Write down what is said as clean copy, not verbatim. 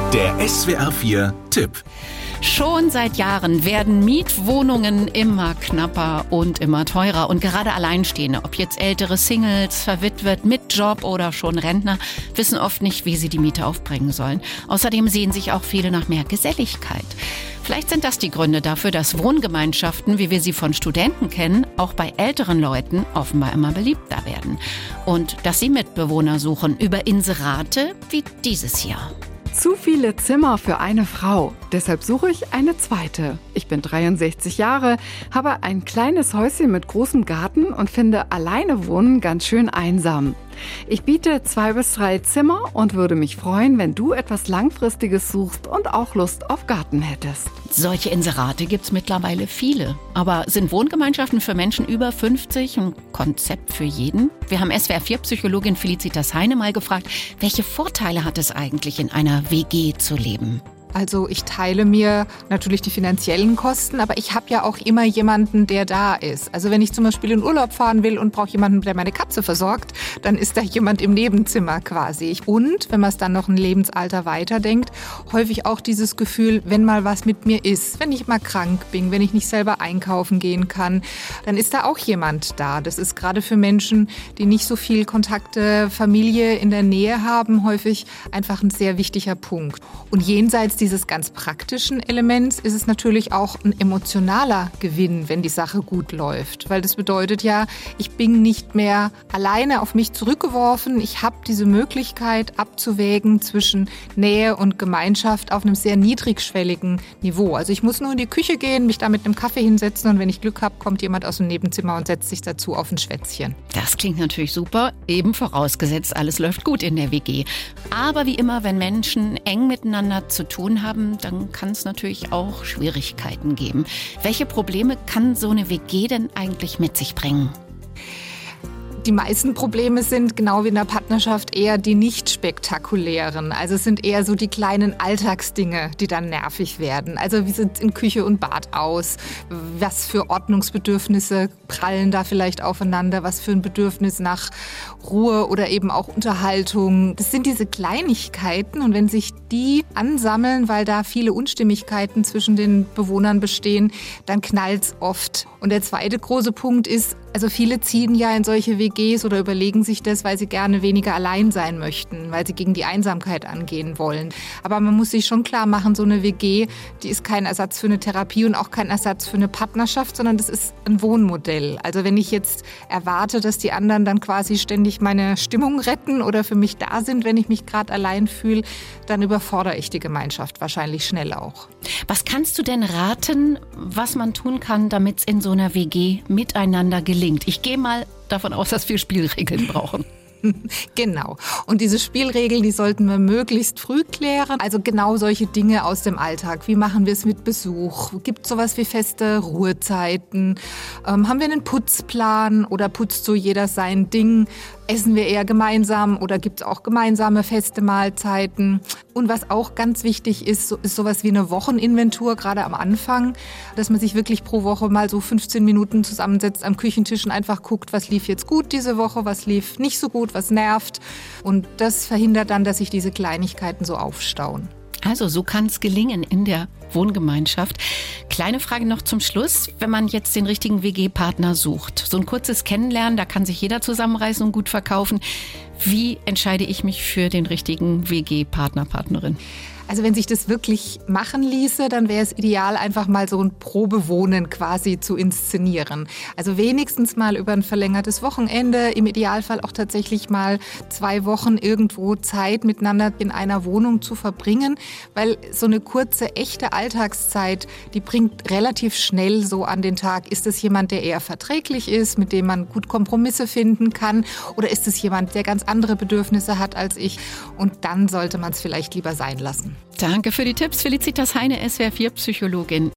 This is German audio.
Der SWR 4-Tipp. Schon seit Jahren werden Mietwohnungen immer knapper und immer teurer. Und gerade Alleinstehende, ob jetzt ältere Singles, verwitwet, mit Job oder schon Rentner, wissen oft nicht, wie sie die Miete aufbringen sollen. Außerdem sehen sich auch viele nach mehr Geselligkeit. Vielleicht sind das die Gründe dafür, dass Wohngemeinschaften, wie wir sie von Studenten kennen, auch bei älteren Leuten offenbar immer beliebter werden. Und dass sie Mitbewohner suchen über Inserate wie dieses Jahr. Zu viele Zimmer für eine Frau. Deshalb suche ich eine zweite. Ich bin 63 Jahre, habe ein kleines Häuschen mit großem Garten und finde alleine wohnen ganz schön einsam. Ich biete 2 bis 3 Zimmer und würde mich freuen, wenn du etwas Langfristiges suchst und auch Lust auf Garten hättest. Solche Inserate gibt's mittlerweile viele. Aber sind Wohngemeinschaften für Menschen über 50 ein Konzept für jeden? Wir haben SWR4-Psychologin Felicitas Heine mal gefragt, welche Vorteile hat es eigentlich, in einer WG zu leben? Also ich teile mir natürlich die finanziellen Kosten, aber ich habe ja auch immer jemanden, der da ist. Also wenn ich zum Beispiel in Urlaub fahren will und brauche jemanden, der meine Katze versorgt, dann ist da jemand im Nebenzimmer quasi. Und wenn man es dann noch ein Lebensalter weiterdenkt, häufig auch dieses Gefühl, wenn mal was mit mir ist, wenn ich mal krank bin, wenn ich nicht selber einkaufen gehen kann, dann ist da auch jemand da. Das ist gerade für Menschen, die nicht so viel Kontakte, Familie in der Nähe haben, häufig einfach ein sehr wichtiger Punkt. Und jenseits dieses ganz praktischen Elements ist es natürlich auch ein emotionaler Gewinn, wenn die Sache gut läuft. Weil das bedeutet ja, ich bin nicht mehr alleine auf mich zurückgeworfen. Ich habe diese Möglichkeit abzuwägen zwischen Nähe und Gemeinschaft auf einem sehr niedrigschwelligen Niveau. Also ich muss nur in die Küche gehen, mich da mit einem Kaffee hinsetzen und wenn ich Glück habe, kommt jemand aus dem Nebenzimmer und setzt sich dazu auf ein Schwätzchen. Das klingt natürlich super, eben vorausgesetzt, alles läuft gut in der WG. Aber wie immer, wenn Menschen eng miteinander zu tun haben, dann kann es natürlich auch Schwierigkeiten geben. Welche Probleme kann so eine WG denn eigentlich mit sich bringen? Die meisten Probleme sind, genau wie in der Partnerschaft, eher die nicht spektakulären. Also es sind eher so die kleinen Alltagsdinge, die dann nervig werden. Also wie sieht es in Küche und Bad aus? Was für Ordnungsbedürfnisse prallen da vielleicht aufeinander? Was für ein Bedürfnis nach Ruhe oder eben auch Unterhaltung? Das sind diese Kleinigkeiten und wenn sich die ansammeln, weil da viele Unstimmigkeiten zwischen den Bewohnern bestehen, dann knallt's oft. Und der zweite große Punkt ist, also viele ziehen ja in solche WGs oder überlegen sich das, weil sie gerne weniger allein sein möchten, weil sie gegen die Einsamkeit angehen wollen. Aber man muss sich schon klar machen, so eine WG, die ist kein Ersatz für eine Therapie und auch kein Ersatz für eine Partnerschaft, sondern das ist ein Wohnmodell. Also wenn ich jetzt erwarte, dass die anderen dann quasi ständig meine Stimmung retten oder für mich da sind, wenn ich mich gerade allein fühle, dann überfordere ich die Gemeinschaft wahrscheinlich schnell auch. Was kannst du denn raten, was man tun kann, damit es in so einer WG miteinander gelingt? Ich gehe mal davon aus, dass wir Spielregeln brauchen. Genau. Und diese Spielregeln, die sollten wir möglichst früh klären. Also genau solche Dinge aus dem Alltag. Wie machen wir es mit Besuch? Gibt es sowas wie feste Ruhezeiten? Haben wir einen Putzplan oder putzt so jeder sein Ding? Essen wir eher gemeinsam oder gibt es auch gemeinsame feste Mahlzeiten? Und was auch ganz wichtig ist, ist sowas wie eine Wocheninventur, gerade am Anfang, dass man sich wirklich pro Woche mal so 15 Minuten zusammensetzt am Küchentisch und einfach guckt, was lief jetzt gut diese Woche, was lief nicht so gut, was nervt. Und das verhindert dann, dass sich diese Kleinigkeiten so aufstauen. Also so kann es gelingen in der Wohngemeinschaft. Kleine Frage noch zum Schluss. Wenn man jetzt den richtigen WG-Partner sucht, so ein kurzes Kennenlernen, da kann sich jeder zusammenreißen und gut verkaufen. Wie entscheide ich mich für den richtigen WG-Partner, Partnerin? Also wenn sich das wirklich machen ließe, dann wäre es ideal, einfach mal so ein Probewohnen quasi zu inszenieren. Also wenigstens mal über ein verlängertes Wochenende, im Idealfall auch tatsächlich mal 2 Wochen irgendwo Zeit miteinander in einer Wohnung zu verbringen, weil so eine kurze, echte Alltagszeit, die bringt relativ schnell so an den Tag, ist es jemand, der eher verträglich ist, mit dem man gut Kompromisse finden kann, oder ist es jemand, der ganz andere Bedürfnisse hat als ich, und dann sollte man es vielleicht lieber sein lassen. Danke für die Tipps, Felicitas Heine, SWR4-Psychologin.